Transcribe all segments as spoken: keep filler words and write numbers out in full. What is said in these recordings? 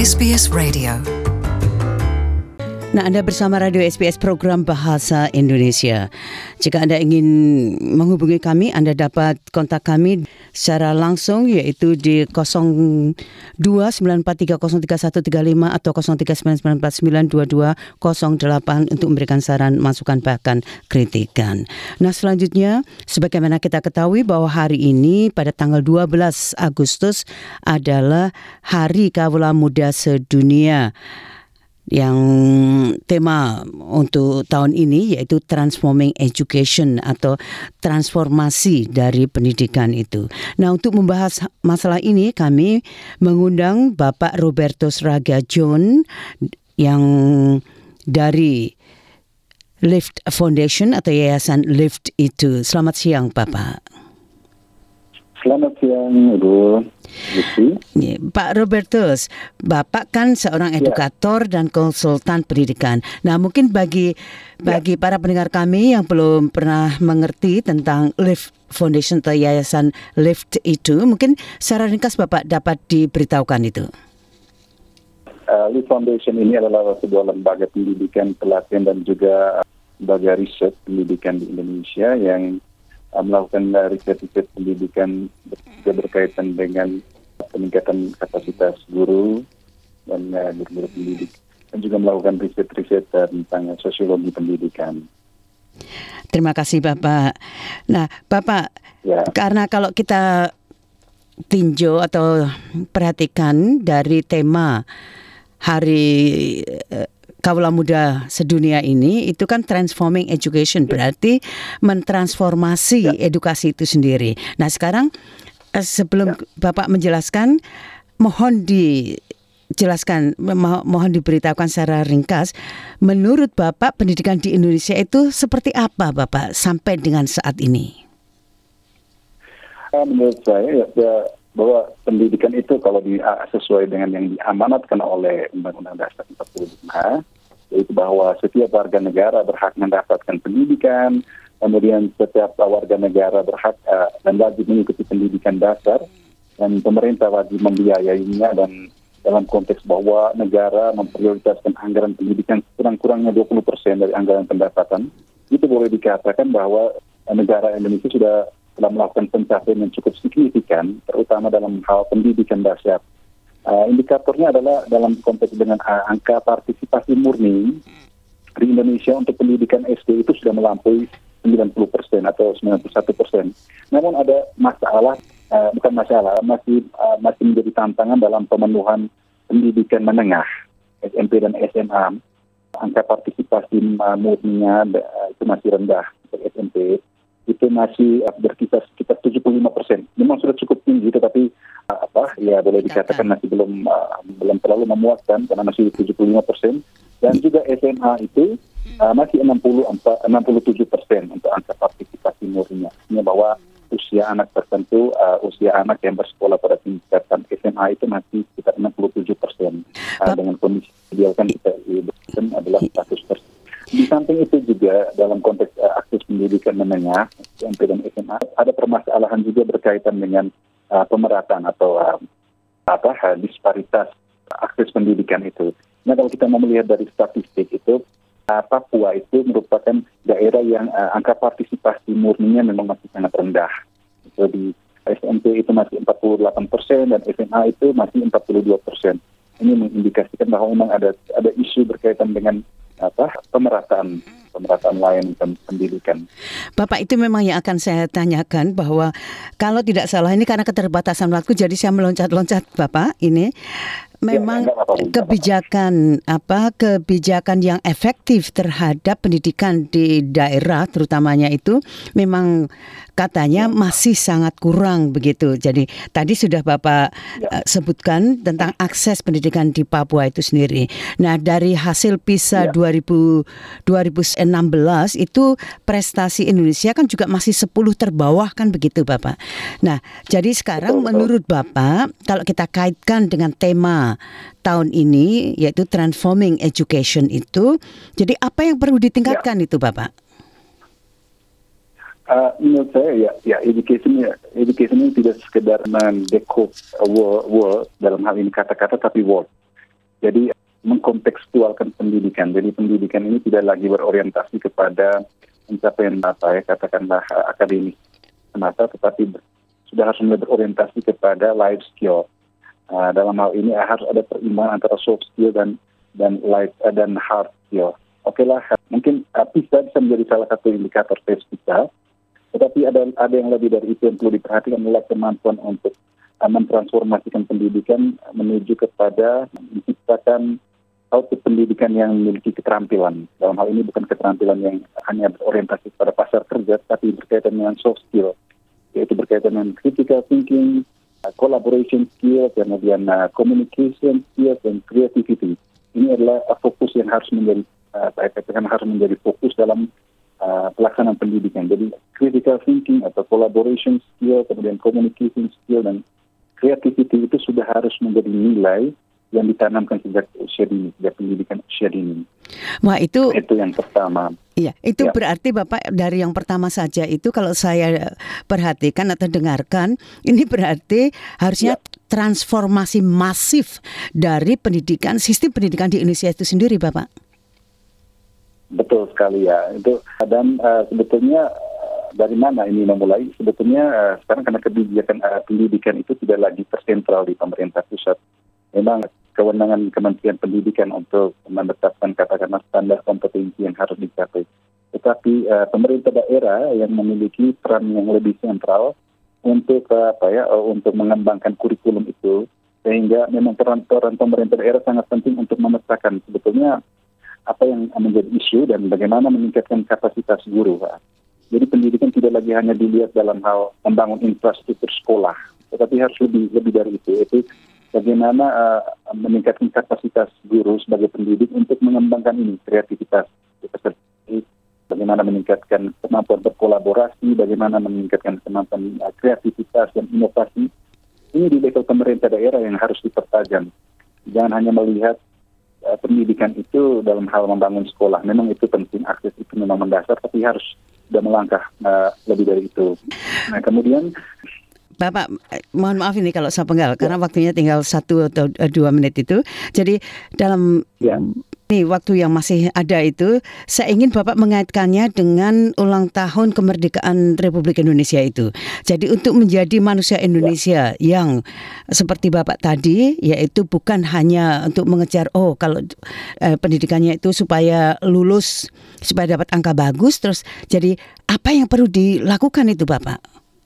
S B S Radio. Nah, Anda bersama Radio S B S Program Bahasa Indonesia. Jika Anda ingin menghubungi kami, Anda dapat kontak kami secara langsung, yaitu di kosong dua sembilan empat tiga kosong tiga satu tiga lima atau kosong tiga sembilan sembilan empat sembilan dua dua kosong delapan untuk memberikan saran, masukan, bahkan kritikan. Nah, selanjutnya, sebagaimana kita ketahui bahwa hari ini pada tanggal dua belas Agustus adalah Hari Kawula Muda Sedunia, yang tema untuk tahun ini yaitu Transforming Education atau transformasi dari pendidikan itu. Nah, untuk membahas masalah ini kami mengundang Bapak Robertus Raga John yang dari Lift Foundation atau Yayasan Lift itu. Selamat siang, Bapak. Selamat siang, Ibu. Pak Robertus, Bapak kan seorang edukator ya. dan konsultan pendidikan. Nah, mungkin bagi bagi ya. para pendengar kami yang belum pernah mengerti tentang Lift Foundation atau Yayasan Lift itu, mungkin secara ringkas Bapak dapat diberitahukan itu. Uh, Lift Foundation ini adalah sebuah lembaga pendidikan, pelatihan dan juga lembaga riset pendidikan di Indonesia yang melakukan riset-riset pendidikan juga berkaitan dengan peningkatan kapasitas guru dan uh, guru-guru pendidik, dan juga melakukan riset-riset tentang sosiologi pendidikan. Terima kasih, Bapak. Nah, Bapak, ya. karena kalau kita tinjau atau perhatikan dari tema Hari uh, Kawula Muda Sedunia ini, itu kan transforming education, berarti mentransformasi ya. edukasi itu sendiri. Nah, sekarang sebelum ya. Bapak menjelaskan, mohon dijelaskan, mo- mohon diberitahukan secara ringkas, menurut Bapak pendidikan di Indonesia itu seperti apa, Bapak, sampai dengan saat ini? Menurut saya ya, ya bahwa pendidikan itu kalau di, sesuai dengan yang diamanatkan oleh Undang-Undang Dasar empat puluh lima, yaitu bahwa setiap warga negara berhak mendapatkan pendidikan, kemudian setiap warga negara berhak uh, dan wajib mengikuti pendidikan dasar, dan pemerintah wajib membiayainya, dan dalam konteks bahwa negara memprioritaskan anggaran pendidikan kurang-kurangnya dua puluh persen dari anggaran pendapatan, itu boleh dikatakan bahwa negara Indonesia sudah telah melakukan pencapaian yang cukup signifikan, terutama dalam hal pendidikan dasar. Uh, indikatornya adalah dalam konteks dengan uh, angka partisipasi murni di Indonesia untuk pendidikan S D itu sudah melampaui sembilan puluh persen atau sembilan puluh satu persen. Namun ada masalah, uh, bukan masalah, masih uh, masih menjadi tantangan dalam pemenuhan pendidikan menengah, S M P dan S M A. Angka partisipasi uh, murninya uh, itu masih rendah untuk S M P. Itu masih uh, berkisar sekitar tujuh puluh lima persen. Memang sudah cukup tinggi, tetapi uh, apa ya boleh dikatakan masih belum uh, belum terlalu memuaskan karena masih tujuh puluh lima persen. Dan juga S M A itu uh, masih enam puluh enam puluh tujuh persen untuk angka partisipasi murninya. Artinya bahwa usia anak tertentu, uh, usia anak yang bersekolah pada tingkatan S M A itu masih sekitar enam puluh tujuh persen. Uh, dengan kondisi ideal kan kita berikan adalah seratus persen. Di samping itu juga dalam konteks uh, akses pendidikan menengah, S M P dan S M A, ada permasalahan juga berkaitan dengan uh, pemerataan atau uh, apa uh, disparitas akses pendidikan itu. Nah, kalau kita mau melihat dari statistik itu, uh, Papua itu merupakan daerah yang uh, angka partisipasi murninya memang masih sangat rendah. Jadi di S M P itu masih empat puluh delapan persen dan S M A itu masih empat puluh dua persen. Ini mengindikasikan bahwa memang ada ada isu berkaitan dengan apa pemerataan pemerataan lain pendidikan. Bapak, itu memang yang akan saya tanyakan, bahwa kalau tidak salah ini karena keterbatasan waktu jadi saya meloncat-loncat, Bapak, ini memang ya, apa-apa, kebijakan apa kebijakan yang efektif terhadap pendidikan di daerah terutamanya itu memang katanya masih sangat kurang begitu. Jadi tadi sudah Bapak ya. uh, sebutkan tentang akses pendidikan di Papua itu sendiri. Nah, dari hasil PISA ya. dua ribu enam belas itu prestasi Indonesia kan juga masih sepuluh terbawah kan begitu, Bapak. Nah, jadi sekarang betul, menurut betul. Bapak, kalau kita kaitkan dengan tema tahun ini yaitu Transforming Education itu, jadi apa yang perlu ditingkatkan ya. itu, Bapak? Uh, menurut saya ya, ya education ya, education ini tidak sekedar mendekop word, word dalam hal ini kata-kata, tapi word. Jadi mengkontekstualkan pendidikan. Jadi pendidikan ini tidak lagi berorientasi kepada pencapaian apa ya katakanlah uh, akademis semata, tetapi sudah harus mulai berorientasi kepada life skill. Uh, dalam hal ini uh, harus ada perimbangan antara soft skill dan dan life uh, dan hard skill. Oke lah, mungkin uh, PISA bisa menjadi salah satu indikator tes kita, tetapi ada ada yang lebih dari itu yang perlu diperhatikan adalah kemampuan untuk uh, mentransformasikan pendidikan menuju kepada menciptakan output pendidikan yang memiliki keterampilan. Dalam hal ini bukan keterampilan yang hanya berorientasi pada pasar kerja, tapi berkaitan dengan soft skill, yaitu berkaitan dengan critical thinking, uh, collaboration skill, kemudian uh, communication skill, dan creativity. Ini adalah uh, fokus yang harus menjadi, uh, saya katakan harus menjadi fokus dalam uh, pelaksanaan pendidikan. Jadi critical thinking atau collaboration skill, kemudian communication skill, dan creativity itu sudah harus menjadi nilai yang ditanamkan sejak usia dini, sejak pendidikan usia dini. Wah, itu itu yang pertama. Iya, itu ya. Berarti Bapak dari yang pertama saja itu kalau saya perhatikan atau dengarkan, ini berarti harusnya ya. transformasi masif dari pendidikan, sistem pendidikan di Indonesia itu sendiri, Bapak. Betul sekali ya. Itu dan uh, sebetulnya uh, dari mana ini memulai? Sebetulnya uh, sekarang karena kebijakan uh, pendidikan itu tidak lagi tersentral di pemerintah pusat. Memang kewenangan Kementerian Pendidikan untuk menetapkan katakanlah standar kompetensi yang harus dicapai. Tetapi uh, pemerintah daerah yang memiliki peran yang lebih sentral untuk uh, apa ya uh, untuk mengembangkan kurikulum itu, sehingga memang peran-peran pemerintah daerah sangat penting untuk memetakan sebetulnya apa yang menjadi isu dan bagaimana meningkatkan kapasitas guru. Pak. Jadi pendidikan tidak lagi hanya dilihat dalam hal membangun infrastruktur sekolah, tetapi harus lebih lebih dari itu, yaitu bagaimana uh, meningkatkan kapasitas guru sebagai pendidik untuk mengembangkan ini kreativitas, bagaimana meningkatkan kemampuan berkolaborasi, bagaimana meningkatkan kemampuan uh, kreativitas dan inovasi. Ini di level pemerintah daerah yang harus dipertajam. Jangan hanya melihat uh, pendidikan itu dalam hal membangun sekolah. Memang itu penting, akses itu memang mendasar, tapi harus sudah melangkah uh, lebih dari itu. Nah, kemudian Bapak, mohon maaf ini kalau saya penggal, ya. Karena waktunya tinggal satu atau dua menit itu. Jadi dalam ya. ini waktu yang masih ada itu, saya ingin Bapak mengaitkannya dengan ulang tahun kemerdekaan Republik Indonesia itu. Jadi untuk menjadi manusia Indonesia ya. yang seperti Bapak tadi, yaitu bukan hanya untuk mengejar, oh kalau eh, pendidikannya itu supaya lulus, supaya dapat angka bagus, terus jadi apa yang perlu dilakukan itu Bapak?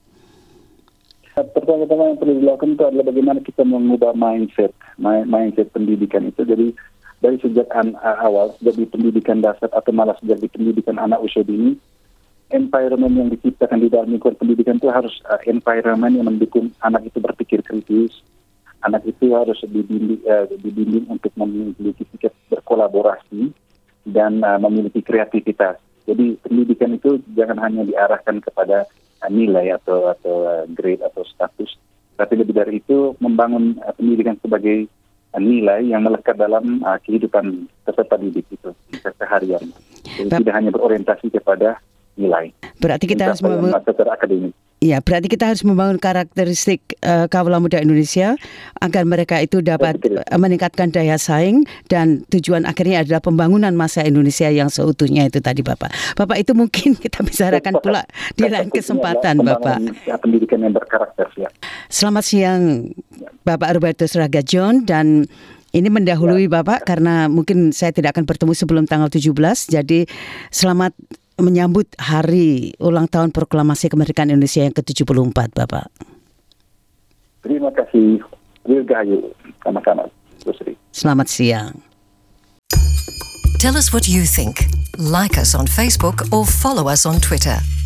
Pertama-tama yang perlu dilakukan itu adalah bagaimana kita mengubah mindset, mindset pendidikan itu. Jadi dari sejak an- awal, sejak di pendidikan dasar atau malah sejak di pendidikan anak usia dini, environment yang diciptakan di dalam lingkungan pendidikan itu harus uh, environment yang mendukung anak itu berpikir kritis. Anak itu harus dibimbing, uh, dibimbing untuk memiliki sikap berkolaborasi dan uh, memiliki kreativitas. Jadi pendidikan itu jangan hanya diarahkan kepada nilai atau atau grade atau status, tapi lebih dari itu membangun uh, pendidikan sebagai uh, nilai yang melekat dalam uh, kehidupan peserta didik itu keseharian. Jadi ba- tidak hanya berorientasi kepada nilai. Berarti kita harus membangun akademik. Iya, berarti kita harus membangun karakteristik uh, kaula muda Indonesia agar mereka itu dapat uh, meningkatkan daya saing dan tujuan akhirnya adalah pembangunan masa Indonesia yang seutuhnya itu tadi Bapak. Bapak itu mungkin kita bicarakan pula di lain kesempatan Bapak. Pendidikan yang berkarakter ya. Selamat siang Bapak Robertus Ragajon, dan ini mendahului ya. Bapak karena mungkin saya tidak akan bertemu sebelum tanggal tujuh belas. Jadi selamat menyambut hari ulang tahun proklamasi kemerdekaan Indonesia yang ke tujuh puluh empat, Bapak. Terima kasih. Dirgahayu. Sama-sama. Selamat siang. Tell us what you think. Like us on Facebook or follow us on Twitter.